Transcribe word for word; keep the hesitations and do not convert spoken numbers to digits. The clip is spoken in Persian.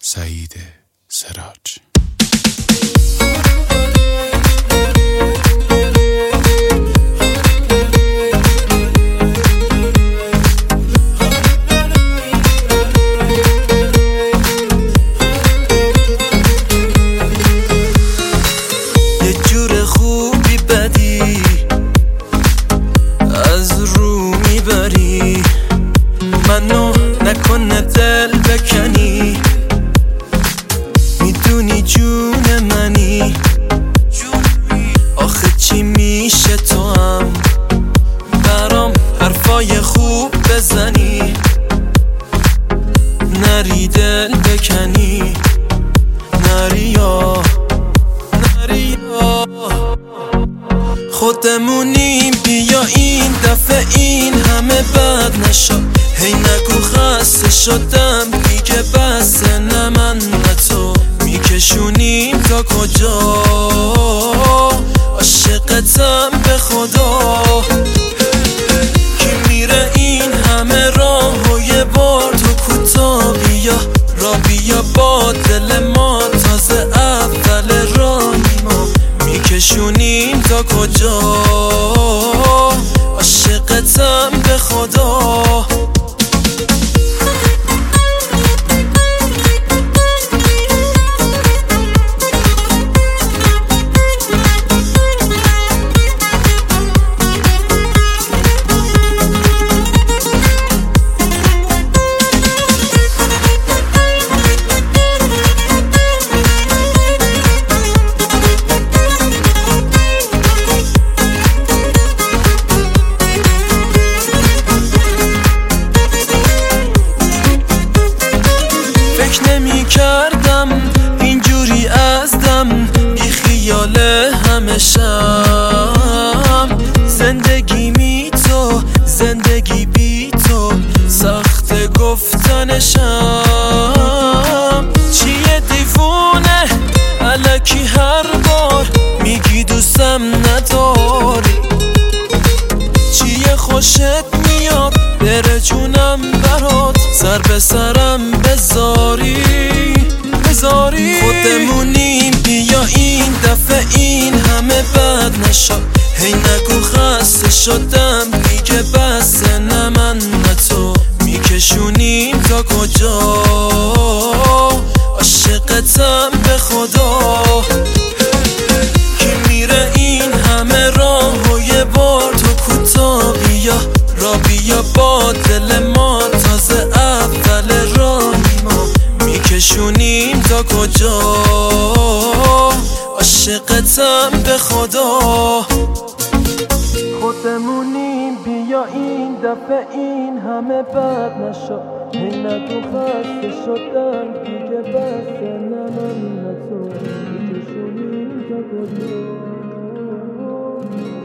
سعید سراج. یه جور خوبی بدی از رو میبری، منو نکنه دل بکنی، میدونی جون منی، آخه چی میشه تو هم برام حرفای خوب بزنی، نری دل بکنی، نری یا نری یا خودمونیم، بیا این دفعه این همه بد نشو، هی نگو خسته شدم دیگه بسه، نه من نه تو میکشونیم تا کجا، عاشقتم به خدا، کی میره این همه راه و یه بار تو کوتا، بیا را بیا با دل ما تازه اول راهی، ما میکشونیم تا کجا، عاشقتم به خدا. نمی کردم اینجوری از دم بی خیال همشم، زندگی می تو زندگی بی تو سخت گفتنشم، چیه دیوونه الکی هر بار میگی دوستم نداری، چیه خوشت میاد بره جونم برات، سر به سرم بذاری بذاری، خودمونیم بیا این دفعه این همه بد نشو، هی نگو خسته شدم دیگه بسه، نه من نه تو میکشونیم تا کجا، عاشقتم به خدا، کی میره این همه راه و یه بار تو کوتا، بیا را بیا با دل ما تازه اول راهی، ما میکشونیم تا کجا، عاشقتم به خدا. خودمونیم بیا این دفعه این همه بد نشو، هی نگو خسته شدم دیگه بسه، نه من نه تو میکشونیم تا کجا.